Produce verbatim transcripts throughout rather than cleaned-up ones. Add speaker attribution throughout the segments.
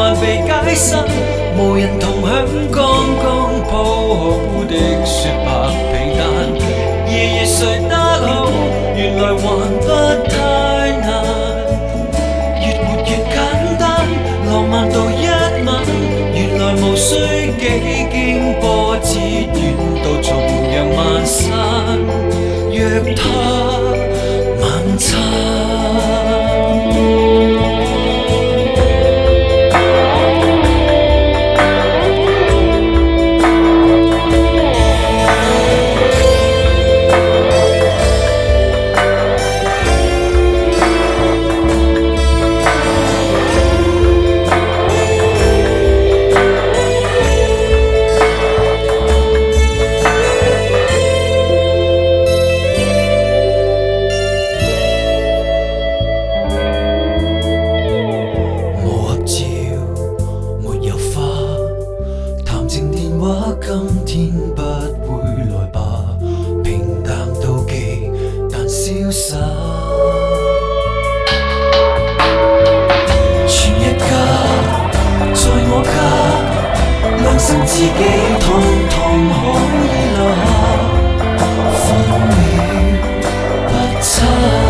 Speaker 1: 漫被解散，無人同享剛剛鋪好的雪白被單。夜夜睡得好，原來還不太難。越活越簡單，浪漫到一吻，原來無需幾經波折，遠到重陽萬山，約他晚餐。今天不會來吧，平淡妒忌但瀟灑。全一家在我家，良心自己通通可以留下，分秒不差。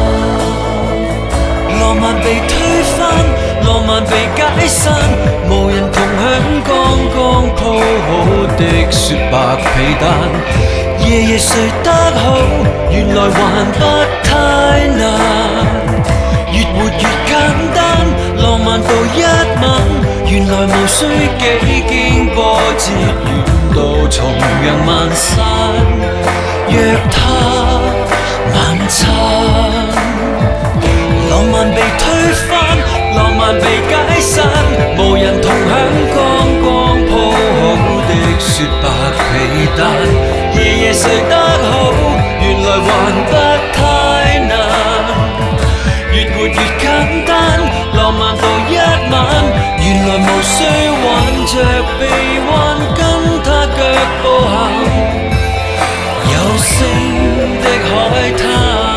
Speaker 1: 浪漫被推翻，浪漫被解散，無人同享剛剛鋪好的雪白被單。夜夜睡得好，原來還不太難。越活越簡單，浪漫到一吻，原來無需幾經波折，遠到重陽萬山，約他晚餐。浪漫被推翻，浪漫被解散，無人同享剛剛鋪好的雪白被單。夜夜睡得好，原來還不太難。越活越簡單，浪漫到一晚，原來無需挽着臂彎，跟他腳步行有聲的海灘。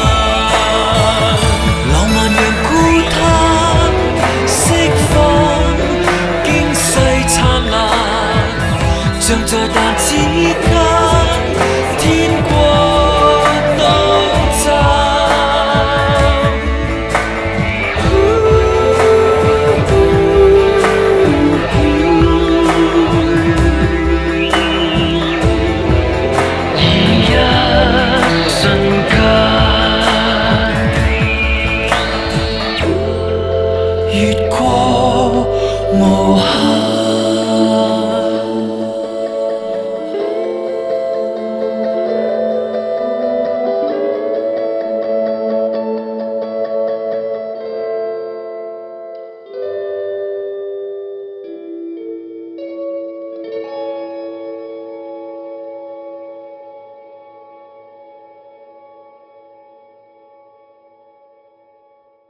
Speaker 1: 像在彈指間，天國都讚。而一瞬間，越過無限。